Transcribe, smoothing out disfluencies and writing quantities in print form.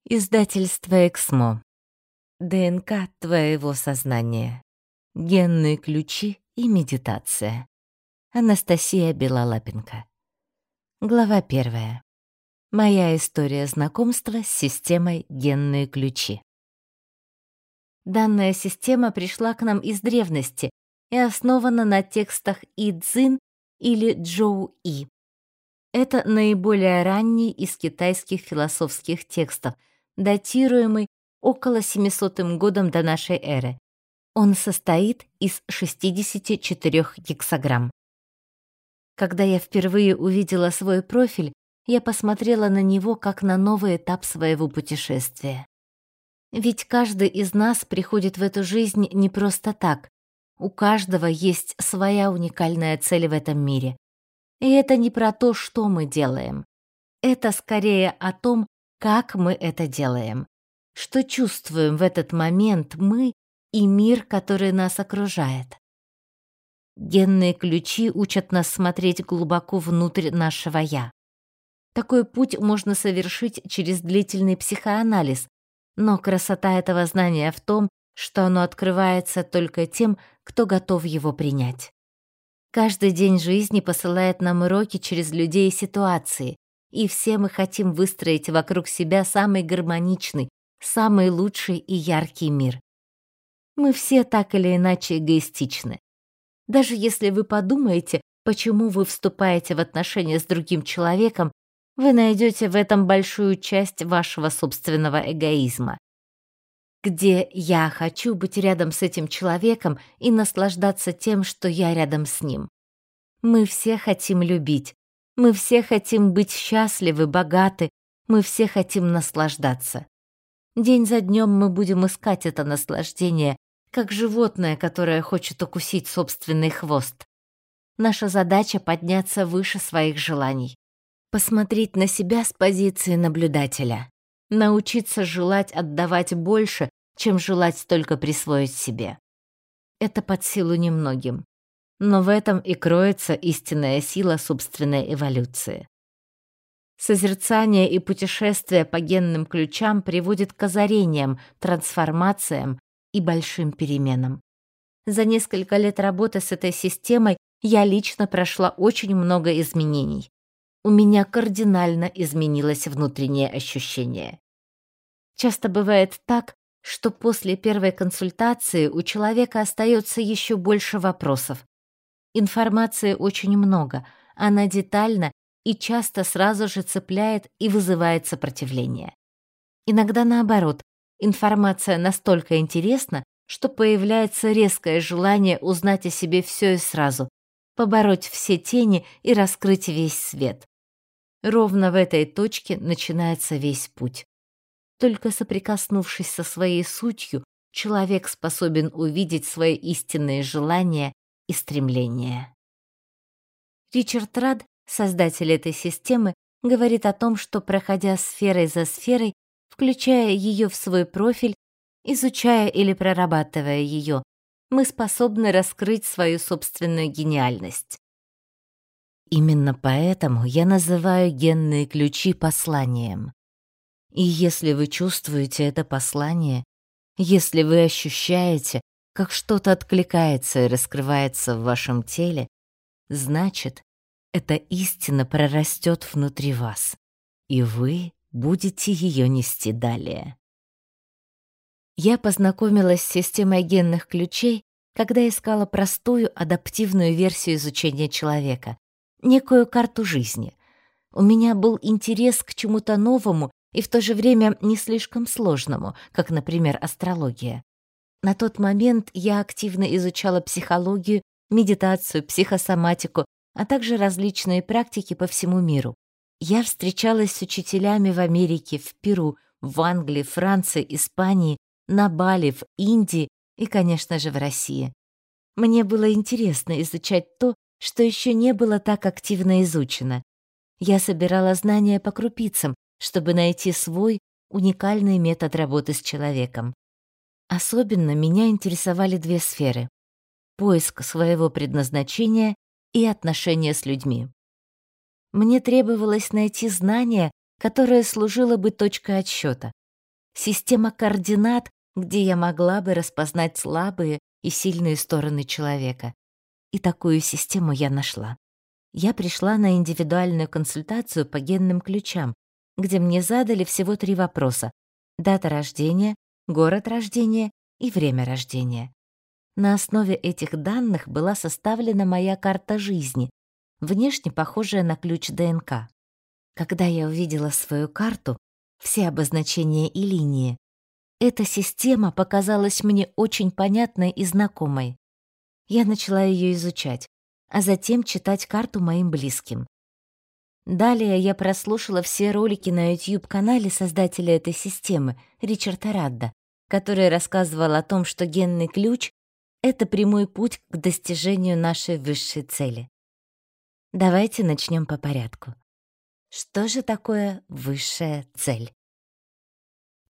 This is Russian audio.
Издательство «Эксмо». ДНК твоего сознания. Генные ключи и медитация. Анастасия Белолапенко. Глава 1. Моя история знакомства с системой «Генные ключи». Данная система пришла к нам из древности и основана на текстах И-Цзин или Джоу-И. Это наиболее ранний из китайских философских текстов, датируемый около 700 годом до нашей эры. Он состоит из 64 гексаграмм. Когда я впервые увидела свой профиль, я посмотрела на него как на новый этап своего путешествия. Ведь каждый из нас приходит в эту жизнь не просто так. У каждого есть своя уникальная цель в этом мире. И это не про то, что мы делаем. Это скорее о том, как мы это делаем, что чувствуем в этот момент мы и мир, который нас окружает. Генные ключи учат нас смотреть глубоко внутрь нашего «я». Такой путь можно совершить через длительный психоанализ, но красота этого знания в том, что оно открывается только тем, кто готов его принять. Каждый день жизни посылает нам уроки через людей и ситуации, и все мы хотим выстроить вокруг себя самый гармоничный, самый лучший и яркий мир. Мы все так или иначе эгоистичны. Даже если вы подумаете, почему вы вступаете в отношения с другим человеком, вы найдете в этом большую часть вашего собственного эгоизма. Где я хочу быть рядом с этим человеком и наслаждаться тем, что я рядом с ним. Мы все хотим любить. Мы все хотим быть счастливы, богаты, мы все хотим наслаждаться. День за днем мы будем искать это наслаждение, как животное, которое хочет укусить собственный хвост. Наша задача — подняться выше своих желаний, посмотреть на себя с позиции наблюдателя, научиться желать отдавать больше, чем желать только присвоить себе. Это под силу немногим. Но в этом и кроется истинная сила собственной эволюции. Созерцание и путешествие по генным ключам приводит к озарениям, трансформациям и большим переменам. За несколько лет работы с этой системой я лично прошла очень много изменений. У меня кардинально изменилось внутреннее ощущение. Часто бывает так, что после первой консультации у человека остается еще больше вопросов. Информации очень много, она детальна и часто сразу же цепляет и вызывает сопротивление. Иногда наоборот, информация настолько интересна, что появляется резкое желание узнать о себе все и сразу, побороть все тени и раскрыть весь свет. Ровно в этой точке начинается весь путь. Только соприкоснувшись со своей сутью, человек способен увидеть свои истинные желания и стремления. Ричард Радд, создатель этой системы, говорит о том, что, проходя сферой за сферой, включая ее в свой профиль, изучая или прорабатывая ее, мы способны раскрыть свою собственную гениальность. Именно поэтому я называю генные ключи посланием. И если вы чувствуете это послание, если вы ощущаете, как что-то откликается и раскрывается в вашем теле, значит, эта истина прорастет внутри вас, и вы будете ее нести далее. Я познакомилась с системой генных ключей, когда искала простую адаптивную версию изучения человека, некую карту жизни. У меня был интерес к чему-то новому и в то же время не слишком сложному, как, например, астрология. На тот момент я активно изучала психологию, медитацию, психосоматику, а также различные практики по всему миру. Я встречалась с учителями в Америке, в Перу, в Англии, Франции, Испании, на Бали, в Индии и, конечно же, в России. Мне было интересно изучать то, что еще не было так активно изучено. Я собирала знания по крупицам, чтобы найти свой уникальный метод работы с человеком. Особенно меня интересовали две сферы — поиск своего предназначения и отношения с людьми. Мне требовалось найти знание, которое служило бы точкой отсчета, система координат, где я могла бы распознать слабые и сильные стороны человека. И такую систему я нашла. Я пришла на индивидуальную консультацию по генным ключам, где мне задали всего 3 вопроса: дата рождения, город рождения и время рождения. На основе этих данных была составлена моя карта жизни, внешне похожая на ключ ДНК. Когда я увидела свою карту, все обозначения и линии, эта система показалась мне очень понятной и знакомой. Я начала ее изучать, а затем читать карту моим близким. Далее я прослушала все ролики на YouTube-канале создателя этой системы, Ричарда Радда, который рассказывал о том, что генный ключ — это прямой путь к достижению нашей высшей цели. Давайте начнем по порядку. Что же такое высшая цель?